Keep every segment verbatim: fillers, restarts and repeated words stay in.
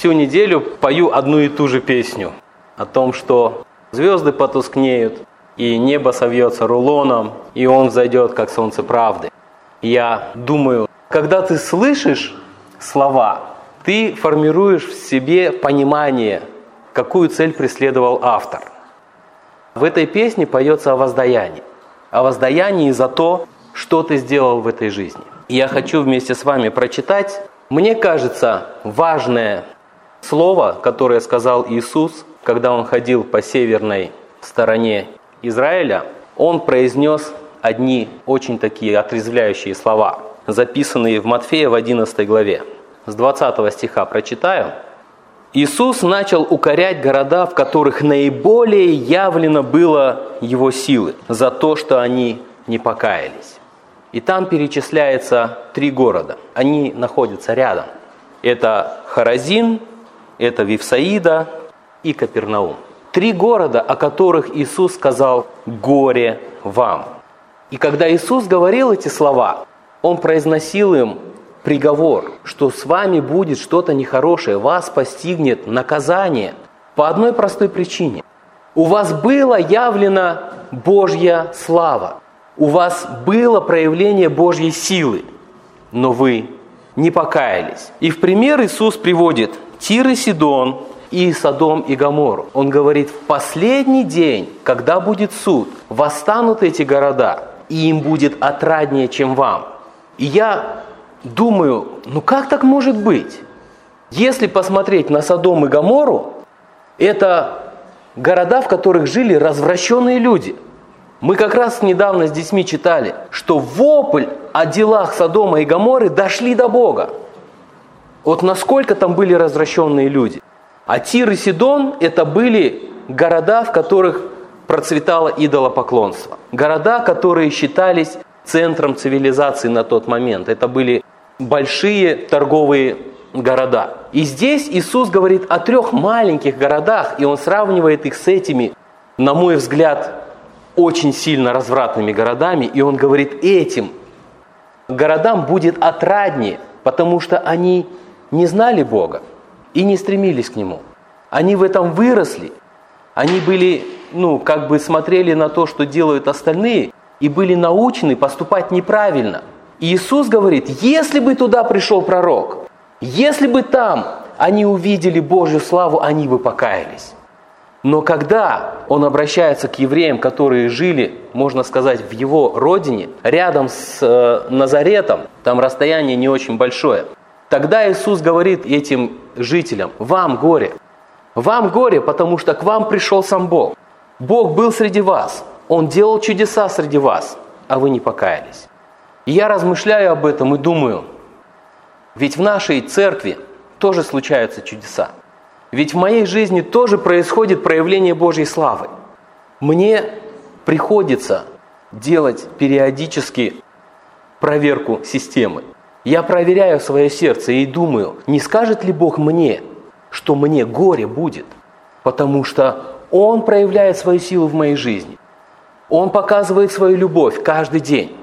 всю неделю пою одну и ту же песню о том, что звезды потускнеют, и небо совьется рулоном, и он взойдет, как солнце правды. Я думаю, когда ты слышишь слова, ты формируешь в себе понимание, какую цель преследовал автор. В этой песне поется о воздаянии. О воздаянии за то, что ты сделал в этой жизни. И я хочу вместе с вами прочитать, мне кажется, важное слово, которое сказал Иисус, когда Он ходил по северной стороне Израиля. Он произнес одни очень такие отрезвляющие слова, записанные в Матфея в одиннадцатой главе. С двадцатого стиха прочитаю. «Иисус начал укорять города, в которых наиболее явлено было Его силы, за то, что они не покаялись». И там перечисляется три города. Они находятся рядом. Это Хоразин, это Вифсаида и Капернаум. Три города, о которых Иисус сказал «горе вам». И когда Иисус говорил эти слова, Он произносил им приговор, что с вами будет что-то нехорошее, вас постигнет наказание по одной простой причине. У вас была явлена Божья слава, у вас было проявление Божьей силы, но вы не покаялись. И в пример Иисус приводит Тир и Сидон, и Содом и Гоморру. Он говорит, в последний день, когда будет суд, восстанут эти города, и им будет отраднее, чем вам. И я думаю, ну как так может быть? Если посмотреть на Содом и Гоморру, это города, в которых жили развращенные люди. Мы как раз недавно с детьми читали, что вопль о делах Содома и Гоморры дошли до Бога. Вот насколько там были развращенные люди. А Тир и Сидон – это были города, в которых процветало идолопоклонство. Города, которые считались центром цивилизации на тот момент. Это были большие торговые города. И здесь Иисус говорит о трех маленьких городах, и Он сравнивает их с этими, на мой взгляд, очень сильно развратными городами. И Он говорит, этим городам будет отраднее, потому что они не знали Бога и не стремились к Нему. Они в этом выросли. Они были, ну, как бы смотрели на то, что делают остальные, и были научены поступать неправильно. И Иисус говорит, если бы туда пришел пророк, если бы там они увидели Божью славу, они бы покаялись. Но когда Он обращается к евреям, которые жили, можно сказать, в Его родине, рядом с э, Назаретом, там расстояние не очень большое, тогда Иисус говорит этим жителям, вам горе. Вам горе, потому что к вам пришел сам Бог. Бог был среди вас. Он делал чудеса среди вас, а вы не покаялись. И я размышляю об этом и думаю, ведь в нашей церкви тоже случаются чудеса. Ведь в моей жизни тоже происходит проявление Божьей славы. Мне приходится делать периодически проверку системы. Я проверяю свое сердце и думаю, не скажет ли Бог мне, что мне горе будет, потому что Он проявляет свою силу в моей жизни. Он показывает свою любовь каждый день.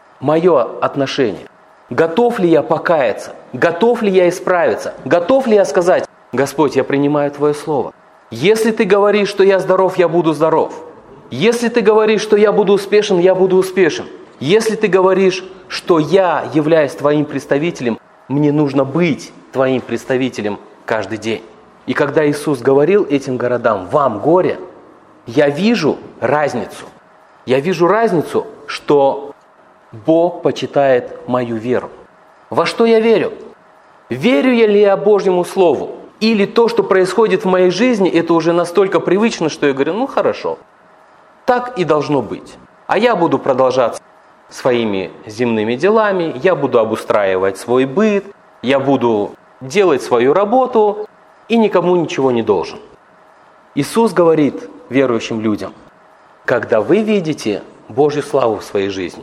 Мое отношение. Готов ли я покаяться? Готов ли я исправиться? Готов ли я сказать, Господь, я принимаю Твое Слово. Если Ты говоришь, что я здоров, я буду здоров. Если Ты говоришь, что я буду успешен, я буду успешен. Если Ты говоришь, что я являюсь Твоим представителем, мне нужно быть Твоим представителем каждый день. И когда Иисус говорил этим городам, вам горе, я вижу разницу. Я вижу разницу, что Бог почитает мою веру. Во что я верю? Верю я ли я Божьему Слову? Или то, что происходит в моей жизни, это уже настолько привычно, что я говорю, ну хорошо, так и должно быть. А я буду продолжать своими земными делами, я буду обустраивать свой быт, я буду делать свою работу и никому ничего не должен. Иисус говорит верующим людям, когда вы видите Божью славу в своей жизни,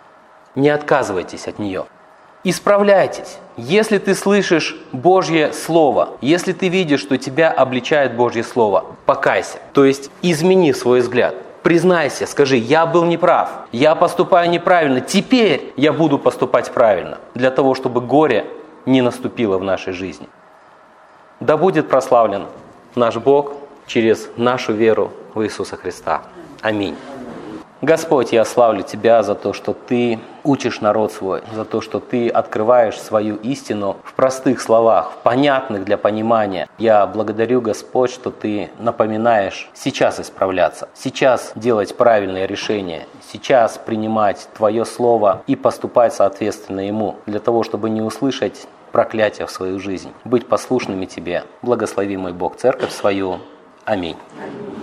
не отказывайтесь от нее. Исправляйтесь. Если ты слышишь Божье Слово, если ты видишь, что тебя обличает Божье Слово, покайся. То есть измени свой взгляд. Признайся, скажи, я был неправ, я поступаю неправильно, теперь я буду поступать правильно, для того, чтобы горе не наступило в нашей жизни. Да будет прославлен наш Бог через нашу веру в Иисуса Христа. Аминь. Господь, я славлю Тебя за то, что Ты учишь народ свой, за то, что Ты открываешь свою истину в простых словах, в понятных для понимания. Я благодарю, Господь, что Ты напоминаешь сейчас исправляться, сейчас делать правильные решения, сейчас принимать Твое Слово и поступать соответственно Ему, для того, чтобы не услышать проклятия в свою жизнь, быть послушными Тебе. Благослови, мой Бог, церковь свою. Аминь.